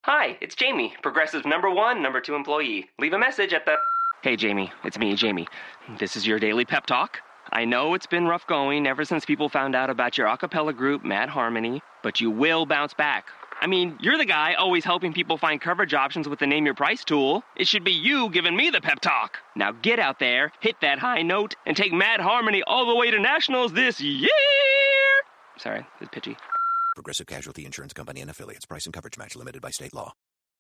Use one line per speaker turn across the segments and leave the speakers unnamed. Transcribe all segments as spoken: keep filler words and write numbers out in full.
Hi, it's Jamie, Progressive number one, number two employee. Leave a message at the... Hey, Jamie, it's me, Jamie. This is your daily pep talk. I know it's been rough going ever since people found out about your a cappella group, Mad Harmony, but you will bounce back. I mean, you're the guy always helping people find coverage options with the Name Your Price tool. It should be you giving me the pep talk. Now get out there, hit that high note, and take Mad Harmony all the way to nationals this year! Sorry, it's pitchy.
Progressive Casualty Insurance Company and Affiliates. Price and coverage match limited by state law.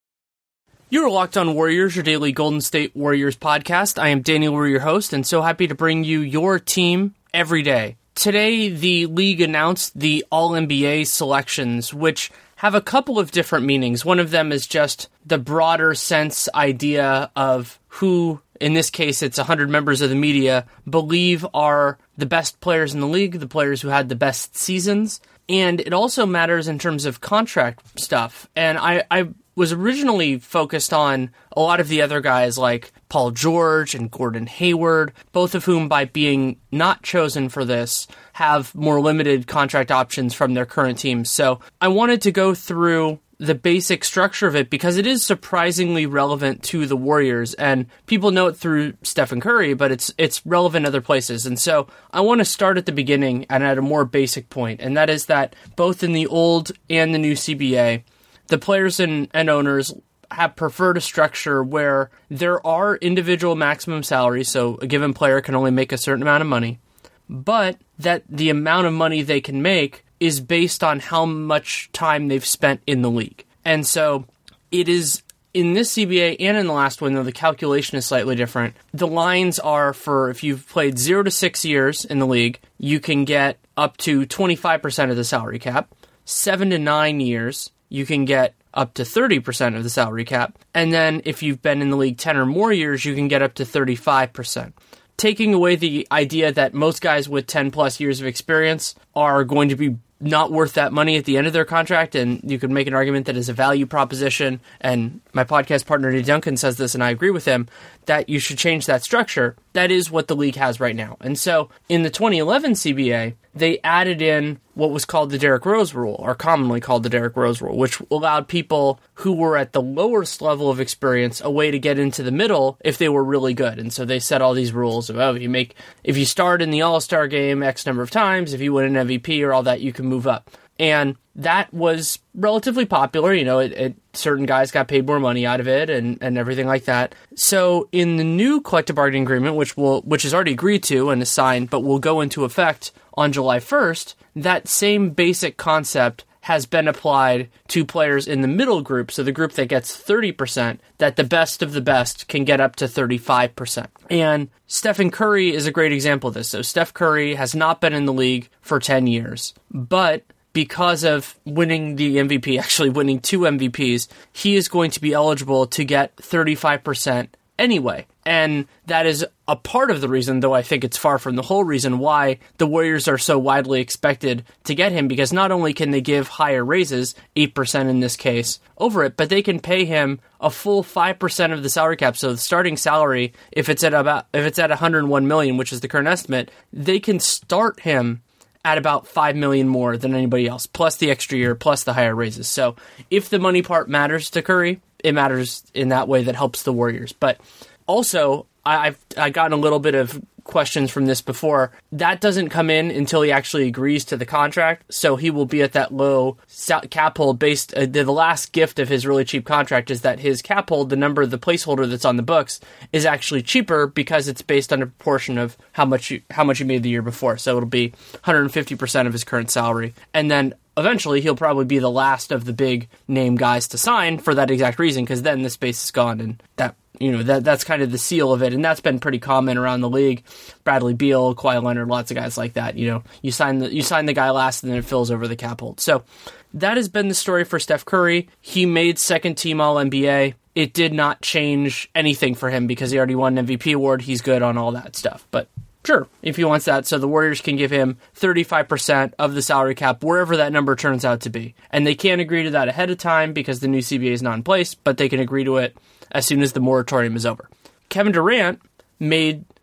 You're Locked On Warriors, your daily Golden State Warriors podcast. I am Daniel Weir, your host, and so happy to bring you your team every day. Today, the league announced the All N B A selections, which have a couple of different meanings. One of them is just the broader sense idea of who, in this case, it's one hundred members of the media, believe are the best players in the league, the players who had the best seasons. And it also matters in terms of contract stuff. And I, I was originally focused on a lot of the other guys like Paul George and Gordon Hayward, both of whom, by being not chosen for this, have more limited contract options from their current teams. So I wanted to go through the basic structure of it because it is surprisingly relevant to the Warriors, and people know it through Stephen Curry, but it's it's relevant other places. And so I want to start at the beginning and at a more basic point, and that is that both in the old and the new C B A, the players and, and owners have preferred a structure where there are individual maximum salaries, so a given player can only make a certain amount of money, but that the amount of money they can make is based on how much time they've spent in the league. And so it is in this C B A and in the last one, though the calculation is slightly different. The lines are for if you've played zero to six years in the league, you can get up to twenty-five percent of the salary cap. Seven to nine years, you can get up to thirty percent of the salary cap. And then if you've been in the league ten or more years, you can get up to thirty-five percent. Taking away the idea that most guys with ten plus years of experience are going to be not worth that money at the end of their contract, and you could make an argument that is a value proposition, and my podcast partner Nate Duncan says this, and I agree with him, that you should change that structure. That is what the league has right now. And so in the twenty eleven C B A, they added in what was called the Derrick Rose rule, or commonly called the Derrick Rose rule, which allowed people who were at the lowest level of experience a way to get into the middle if they were really good. And so they set all these rules of, oh, if you make, if you start in the All-Star game X number of times, if you win an M V P or all that, you can move up. And that was relatively popular. You know, it, it, certain guys got paid more money out of it and, and everything like that. So in the new collective bargaining agreement, which will which is already agreed to and is signed, but will go into effect on July first, that same basic concept has been applied to players in the middle group, so the group that gets thirty percent, that the best of the best can get up to thirty-five percent. And Stephen Curry is a great example of this. So Steph Curry has not been in the league for ten years, but because of winning the M V P, actually winning two M V Ps, he is going to be eligible to get thirty-five percent anyway. And that is a part of the reason, though I think it's far from the whole reason, why the Warriors are so widely expected to get him, because not only can they give higher raises, eight percent in this case, over it, but they can pay him a full five percent of the salary cap. So the starting salary, if it's at about if it's at one hundred one million dollars, which is the current estimate, they can start him at about five million dollars more than anybody else, plus the extra year, plus the higher raises. So if the money part matters to Curry, it matters in that way that helps the Warriors. But also, I've I gotten a little bit of questions from this before. That doesn't come in until he actually agrees to the contract, so he will be at that low cap hold based. Uh, the last gift of his really cheap contract is that his cap hold, the number of the placeholder that's on the books, is actually cheaper because it's based on a proportion of how much you, how much you made the year before. So it'll be one hundred fifty percent of his current salary, and then eventually he'll probably be the last of the big name guys to sign for that exact reason, because then the space is gone, and that. You know, that that's kind of the seal of it, and that's been pretty common around the league. Bradley Beal, Kawhi Leonard, lots of guys like that. You know, you sign the you sign the guy last, and then it fills over the cap hold. So that has been the story for Steph Curry. He made second team All N B A. It did not change anything for him because he already won an M V P award. He's good on all that stuff. But sure, if he wants that, so the Warriors can give him thirty-five percent of the salary cap, wherever that number turns out to be. And they can't agree to that ahead of time because the new C B A is not in place, but they can agree to it as soon as the moratorium is over. Kevin Durant made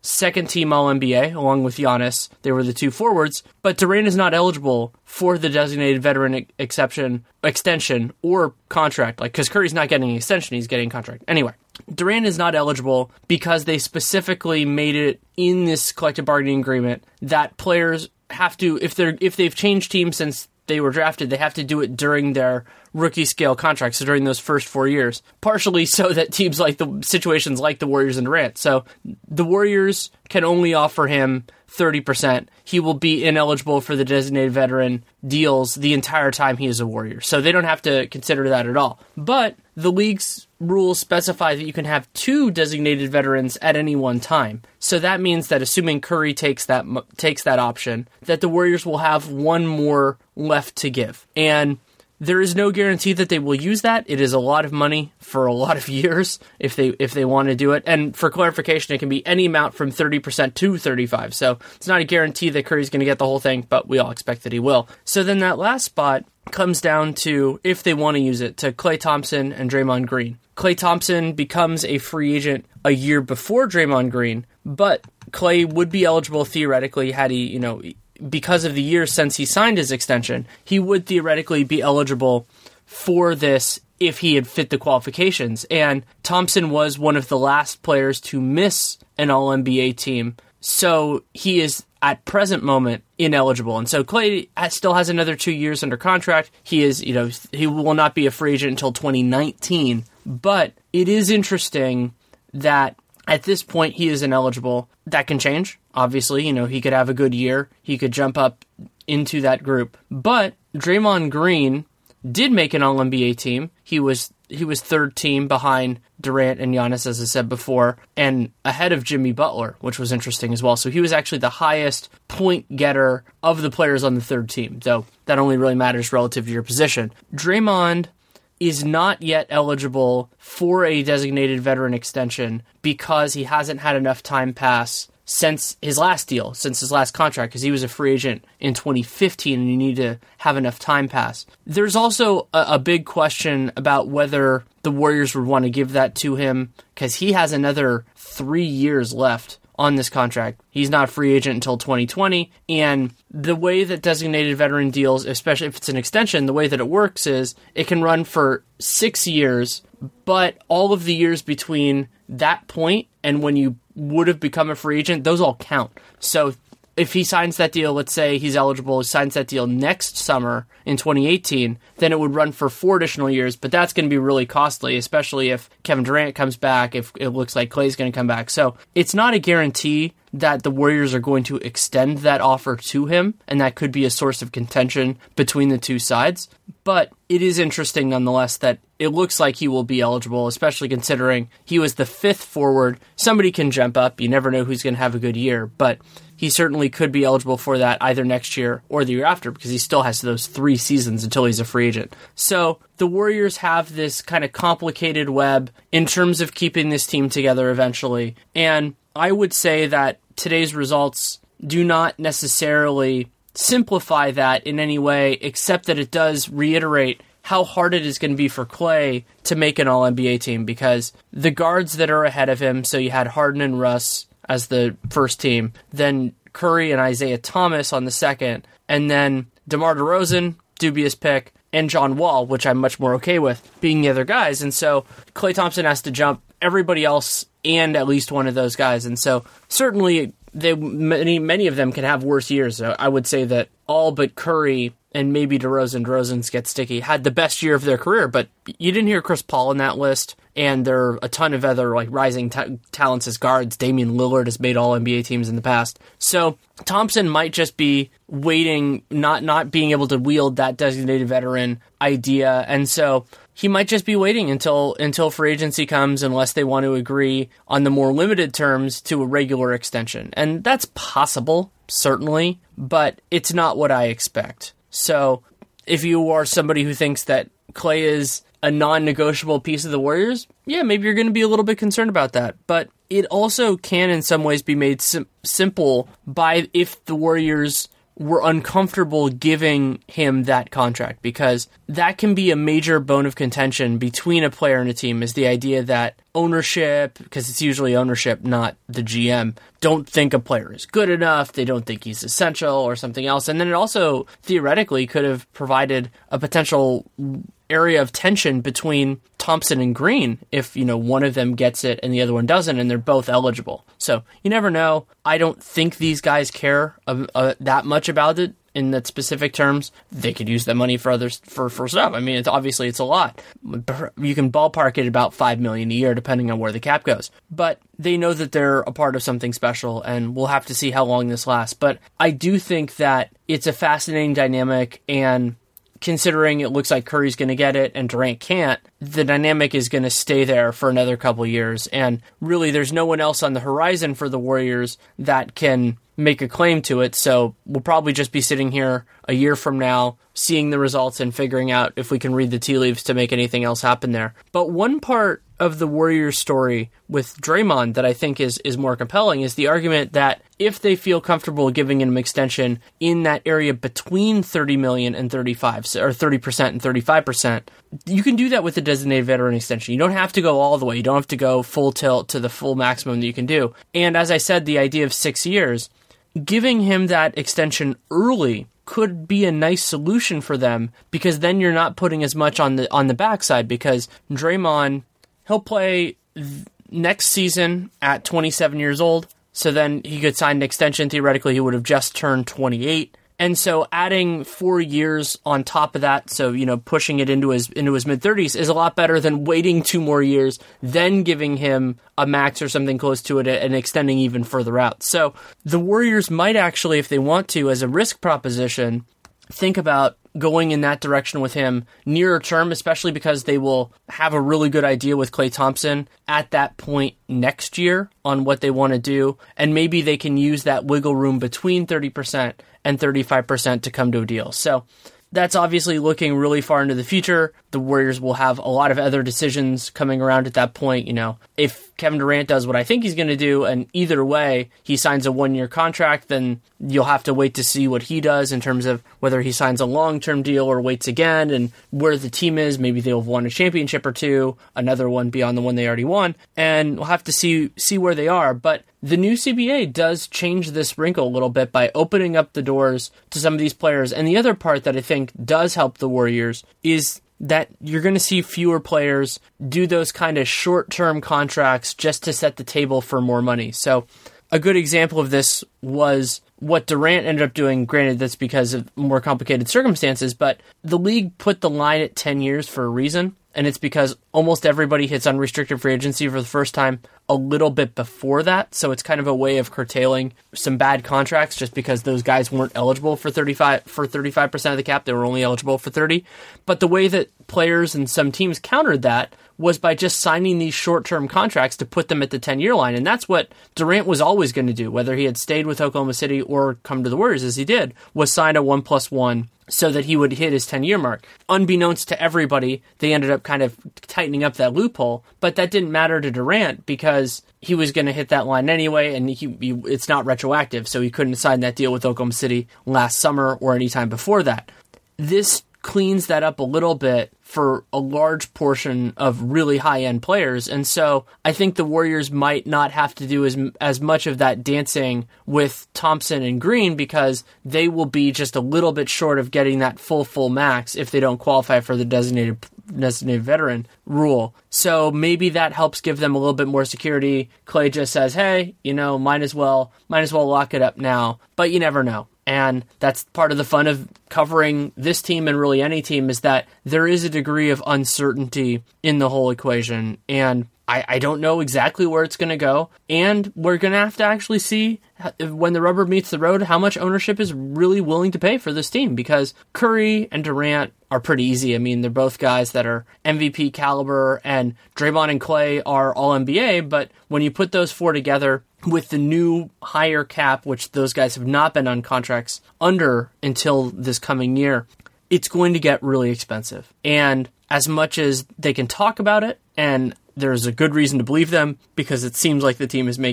second team All N B A, along with Giannis. They were the two forwards, but Durant is not eligible for the designated veteran exception, extension, or contract, like, because Curry's not getting an extension, he's getting a contract. Anyway, Durant is not eligible because they specifically made it in this collective bargaining agreement that players have to, if they're if they've changed teams since they were drafted, they have to do it during their rookie scale contracts, so during those first four years, partially so that teams like the situations like the Warriors and Durant. So the Warriors can only offer him thirty percent. He will be ineligible for the designated veteran deals the entire time he is a Warrior. So they don't have to consider that at all. But the league's rules specify that you can have two designated veterans at any one time. So that means that assuming Curry takes that takes that option, that the Warriors will have one more left to give. And there is no guarantee that they will use that. It is a lot of money for a lot of years if they if they want to do it. And for clarification, it can be any amount from thirty percent to thirty-five. So it's not a guarantee that Curry's going to get the whole thing, but we all expect that he will. So then that last spot comes down to, if they want to use it, to Klay Thompson and Draymond Green. Klay Thompson becomes a free agent a year before Draymond Green, but Klay would be eligible theoretically had he, you know, because of the years since he signed his extension, he would theoretically be eligible for this if he had fit the qualifications. And Thompson was one of the last players to miss an All N B A team, so he is at present moment ineligible. And so Klay still has another two years under contract. He is, you know, he will not be a free agent until twenty nineteen. But it is interesting that at this point he is ineligible. That can change. Obviously, you know, he could have a good year. He could jump up into that group. But Draymond Green did make an All N B A team. He was he was third team behind Durant and Giannis, as I said before, and ahead of Jimmy Butler, which was interesting as well. So he was actually the highest point getter of the players on the third team, though that only really matters relative to your position. Draymond is not yet eligible for a designated veteran extension because he hasn't had enough time pass since his last deal, since his last contract, because he was a free agent in twenty fifteen and you need to have enough time pass. There's also a, a big question about whether the Warriors would want to give that to him because he has another three years left on this contract. He's not a free agent until twenty twenty, and the way that designated veteran deals, especially if it's an extension, the way that it works is it can run for six years, but all of the years between that point and when you would have become a free agent, those all count. So if he signs that deal, let's say he's eligible, he signs that deal next summer in twenty eighteen, then it would run for four additional years, but that's going to be really costly, especially if Kevin Durant comes back, if it looks like Klay's going to come back. So it's not a guarantee that the Warriors are going to extend that offer to him, and that could be a source of contention between the two sides. But it is interesting nonetheless that it looks like he will be eligible, especially considering he was the fifth forward. Somebody can jump up. You never know who's going to have a good year, but he certainly could be eligible for that either next year or the year after because he still has those three seasons until he's a free agent. So the Warriors have this kind of complicated web in terms of keeping this team together eventually. And I would say that today's results do not necessarily simplify that in any way, except that it does reiterate how hard it is going to be for Klay to make an All N B A team because the guards that are ahead of him, so you had Harden and Russ as the first team, then Curry and Isaiah Thomas on the second, and then DeMar DeRozan, dubious pick, and John Wall, which I'm much more okay with, being the other guys. And so Klay Thompson has to jump everybody else and at least one of those guys. And so certainly they many many of them can have worse years. So I would say that all but Curry and maybe DeRozan, DeRozan's get sticky, had the best year of their career, but you didn't hear Chris Paul in that list, and there are a ton of other like rising ta- talents as guards. Damian Lillard has made all N B A teams in the past. So Thompson might just be waiting, not not being able to wield that designated veteran idea, and so he might just be waiting until until free agency comes unless they want to agree on the more limited terms to a regular extension. And that's possible, certainly, but it's not what I expect. So if you are somebody who thinks that Klay is a non-negotiable piece of the Warriors, yeah, maybe you're going to be a little bit concerned about that. But it also can in some ways be made sim- simple by if the Warriors were uncomfortable giving him that contract, because that can be a major bone of contention between a player and a team, is the idea that ownership, because it's usually ownership, not the G M, don't think a player is good enough, they don't think he's essential or something else. And then it also theoretically could have provided a potential area of tension between Thompson and Green if, you know, one of them gets it and the other one doesn't, and they're both eligible. So you never know. I don't think these guys care uh, uh, that much about it in that specific terms. They could use that money for others for, for stuff. I mean, it's obviously it's a lot. You can ballpark it about five million dollars a year depending on where the cap goes. But they know that they're a part of something special, and we'll have to see how long this lasts. But I do think that it's a fascinating dynamic, and considering it looks like Curry's going to get it and Durant can't, the dynamic is going to stay there for another couple years. And really, there's no one else on the horizon for the Warriors that can make a claim to it. So we'll probably just be sitting here a year from now, seeing the results and figuring out if we can read the tea leaves to make anything else happen there. But one part of the Warriors story with Draymond that I think is, is more compelling is the argument that if they feel comfortable giving him an extension in that area between thirty million and thirty-five, or thirty percent and thirty-five percent, you can do that with a designated veteran extension. You don't have to go all the way. You don't have to go full tilt to the full maximum that you can do. And as I said, the idea of six years, giving him that extension early could be a nice solution for them, because then you're not putting as much on the on the backside, because Draymond, he'll play th- next season at twenty-seven years old, so then he could sign an extension. Theoretically, he would have just turned twenty-eight. And so adding four years on top of that, so, you know, pushing it into his into his mid-thirties is a lot better than waiting two more years, then giving him a max or something close to it and extending even further out. So the Warriors might actually, if they want to, as a risk proposition, think about going in that direction with him nearer term, especially because they will have a really good idea with Klay Thompson at that point next year on what they want to do. And maybe they can use that wiggle room between thirty percent and thirty-five percent to come to a deal. So that's obviously looking really far into the future. The Warriors will have a lot of other decisions coming around at that point. You know, if Kevin Durant does what I think he's going to do, and either way he signs a one-year contract, then you'll have to wait to see what he does in terms of whether he signs a long-term deal or waits again, and where the team is. Maybe they'll have won a championship or two, another one beyond the one they already won, and we'll have to see see where they are. But the new C B A does change this wrinkle a little bit by opening up the doors to some of these players. And the other part that I think does help the Warriors is that you're going to see fewer players do those kind of short-term contracts just to set the table for more money. So a good example of this was what Durant ended up doing. Granted, that's because of more complicated circumstances, but the league put the line at ten years for a reason. And it's because almost everybody hits unrestricted free agency for the first time a little bit before that. So it's kind of a way of curtailing some bad contracts just because those guys weren't eligible for thirty-five for thirty-five percent of the cap. They were only eligible for thirty. But the way that players and some teams countered that was by just signing these short-term contracts to put them at the ten-year line. And that's what Durant was always going to do, whether he had stayed with Oklahoma City or come to the Warriors, as he did, was sign a one plus one so that he would hit his ten-year mark. Unbeknownst to everybody, they ended up kind of tightening up that loophole, but that didn't matter to Durant because he was going to hit that line anyway, and he, he, it's not retroactive, so he couldn't sign that deal with Oklahoma City last summer or any time before that. This cleans that up a little bit for a large portion of really high-end players. And so I think the Warriors might not have to do as as much of that dancing with Thompson and Green because they will be just a little bit short of getting that full, full max if they don't qualify for the designated designated veteran rule. So maybe that helps give them a little bit more security. Klay just says, hey, you know, might as well, might as well lock it up now. But you never know. And that's part of the fun of covering this team and really any team is that there is a degree of uncertainty in the whole equation. And I, I don't know exactly where it's going to go. And we're going to have to actually see when the rubber meets the road how much ownership is really willing to pay for this team, because Curry and Durant are pretty easy. I mean, they're both guys that are M V P caliber, and Draymond and Klay are all N B A. But when you put those four together with the new higher cap, which those guys have not been on contracts under until this coming year, it's going to get really expensive. And as much as they can talk about it, and there's a good reason to believe them because it seems like the team is making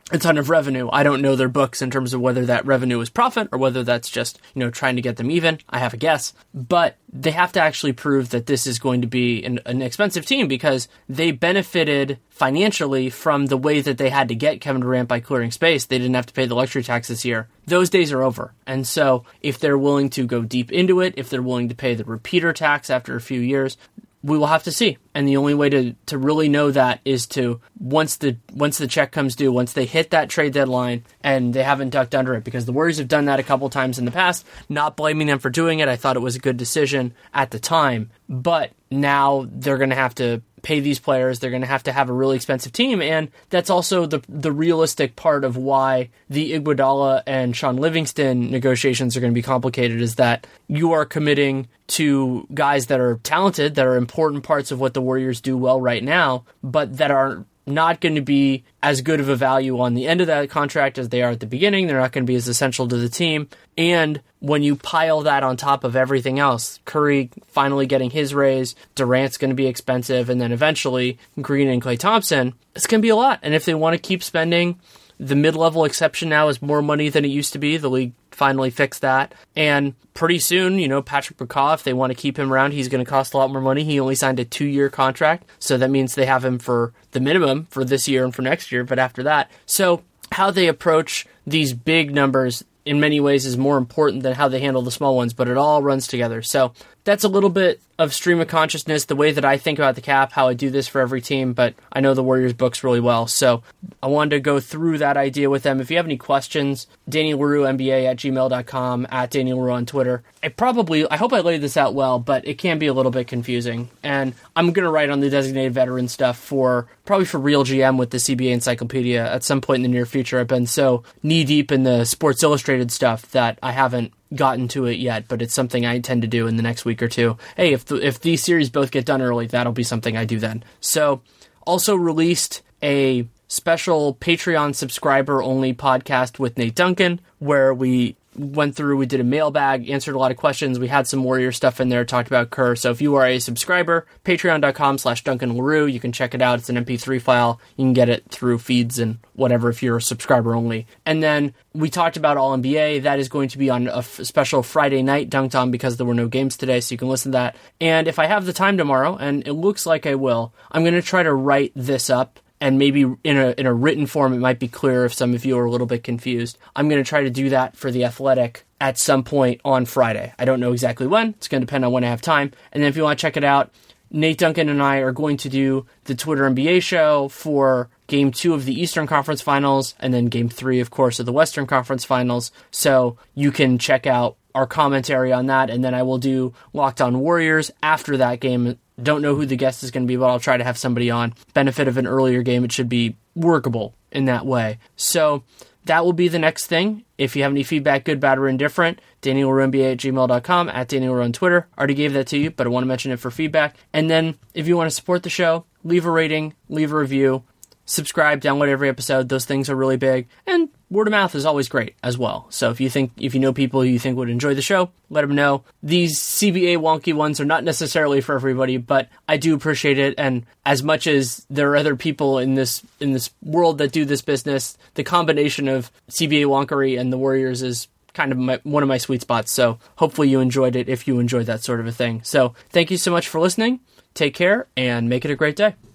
a ton of revenue. I don't know their books in terms of whether that revenue is profit or whether that's just, you know, trying to get them even. I have a guess. But they have to actually prove that this is going to be an, an expensive team because they benefited financially from the way that they had to get Kevin Durant by clearing space. They didn't have to pay the luxury tax this year. Those days are over. And so if they're willing to go deep into it, if they're willing to pay the repeater tax after a few years, we will have to see. And the only way to, to really know that is to, once the once the check comes due, once they hit that trade deadline and they haven't ducked under it, because the Warriors have done that a couple times in the past, not blaming them for doing it. I thought it was a good decision at the time. But now they're going to have to pay these players. They're going to have to have a really expensive team. And that's also the the realistic part of why the Iguodala and Sean Livingston negotiations are going to be complicated, is that you are committing to guys that are talented, that are important parts of what the Warriors do well right now, but that are not going to be as good of a value on the end of that contract as they are at the beginning. They're not going to be as essential to the team. And when you pile that on top of everything else, Curry finally getting his raise, Durant's going to be expensive, and then eventually Green and Klay Thompson, it's going to be a lot. And if they want to keep spending, the mid-level exception now is more money than it used to be. The league finally fixed that. And pretty soon, you know, Patrick Becaw, if they want to keep him around, he's going to cost a lot more money. He only signed a two-year contract, so that means they have him for the minimum for this year and for next year, but after that. So how they approach these big numbers in many ways is more important than how they handle the small ones, but it all runs together. So that's a little bit of stream of consciousness, the way that I think about the cap, how I do this for every team, but I know the Warriors books really well. So I wanted to go through that idea with them. If you have any questions, Daniel Leroux N B A at gmail dot com, at Daniel Leroux on Twitter. I probably, I hope I laid this out well, but it can be a little bit confusing. And I'm going to write on the designated veteran stuff for, probably for Real G M with the C B A Encyclopedia at some point in the near future. I've been so knee deep in the Sports Illustrated stuff that I haven't gotten to it yet, but it's something I intend to do in the next week or two. Hey, if the, if these series both get done early, that'll be something I do then. So, also released a special Patreon subscriber only podcast with Nate Duncan, where we went through, we did a mailbag, answered a lot of questions. We had some Warrior stuff in there, talked about Kerr. So if you are a subscriber, patreon.com slash Duncan Leroux, you can check it out. It's an M P three file. You can get it through feeds and whatever if you're a subscriber only. And then we talked about All N B A. That is going to be on a f- special Friday night Dunked On because there were no games today, so you can listen to that. And if I have the time tomorrow, and it looks like I will, I'm going to try to write this up. And maybe in a in a written form, it might be clearer if some of you are a little bit confused. I'm going to try to do that for The Athletic at some point on Friday. I don't know exactly when. It's going to depend on when I have time. And then if you want to check it out, Nate Duncan and I are going to do the Twitter N B A show for Game two of the Eastern Conference Finals, and then Game three, of course, of the Western Conference Finals. So you can check out our commentary on that, and then I will do Locked On Warriors after that game. Don't know who the guest is going to be, but I'll try to have somebody on. Benefit of an earlier game, it should be workable in that way. So that will be the next thing. If you have any feedback, good, bad, or indifferent, Daniel Leroux N B A at gmail dot com, at Daniel Leroux on Twitter. Already gave that to you, but I want to mention it for feedback. And then if you want to support the show, leave a rating, leave a review, subscribe, download every episode. Those things are really big. And word of mouth is always great as well. So if you think, if you know people who you think would enjoy the show, let them know. These C B A wonky ones are not necessarily for everybody, but I do appreciate it. And as much as there are other people in this in this world that do this business, the combination of C B A wonkery and the Warriors is kind of my, one of my sweet spots. So hopefully you enjoyed it if you enjoyed that sort of a thing. So thank you so much for listening. Take care and make it a great day.